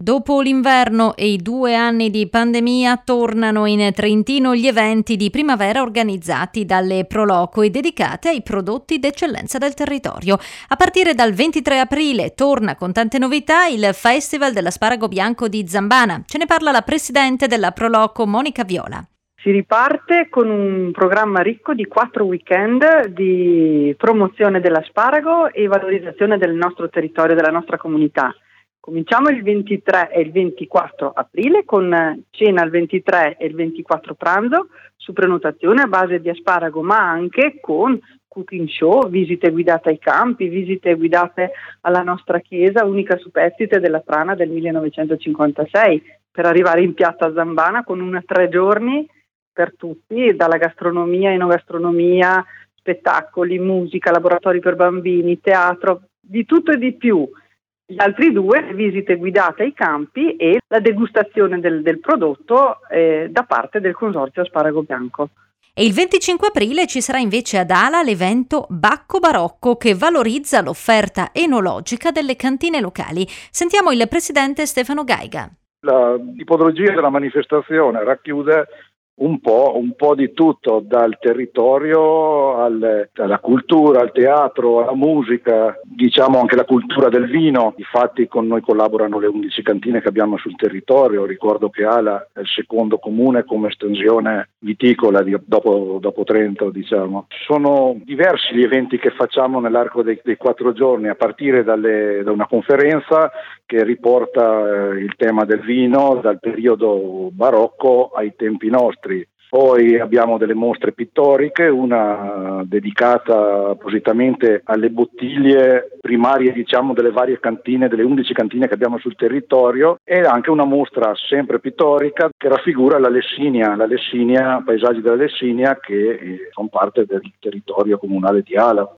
Dopo l'inverno e i 2 anni di pandemia, tornano in Trentino gli eventi di primavera organizzati dalle Pro Loco e dedicati ai prodotti d'eccellenza del territorio. A partire dal 23 aprile torna con tante novità il Festival dell'Asparago Bianco di Zambana. Ce ne parla la presidente della Pro Loco, Monica Viola. Si riparte con un programma ricco di 4 weekend di promozione dell'asparago e valorizzazione del nostro territorio, della nostra comunità. Cominciamo il 23 e il 24 aprile con cena il 23 e il 24 pranzo su prenotazione a base di asparago, ma anche con cooking show, visite guidate ai campi, visite guidate alla nostra chiesa, unica superstite della Trana del 1956, per arrivare in piazza Zambana con 3 giorni per tutti, dalla gastronomia, enogastronomia, spettacoli, musica, laboratori per bambini, teatro, di tutto e di più. Gli altri 2, visite guidate ai campi e la degustazione del prodotto da parte del Consorzio Asparago Bianco. E il 25 aprile ci sarà invece ad Ala l'evento Bacco Barocco, che valorizza l'offerta enologica delle cantine locali. Sentiamo il presidente Stefano Gaiga. La tipologia della manifestazione racchiude un po' di tutto, dal territorio alla cultura, al teatro, alla musica, diciamo anche la cultura del vino. Infatti con noi collaborano le 11 cantine che abbiamo sul territorio. Ricordo che Ala è il secondo comune come estensione viticola dopo Trento, diciamo. Sono diversi gli eventi che facciamo nell'arco dei 4 giorni, a partire da una conferenza che riporta il tema del vino dal periodo barocco ai tempi nostri. Poi abbiamo delle mostre pittoriche, una dedicata appositamente alle bottiglie primarie, diciamo, delle varie cantine, delle 11 cantine che abbiamo sul territorio, e anche una mostra sempre pittorica che raffigura la Lessinia, paesaggi della Lessinia, che sono parte del territorio comunale di Ala.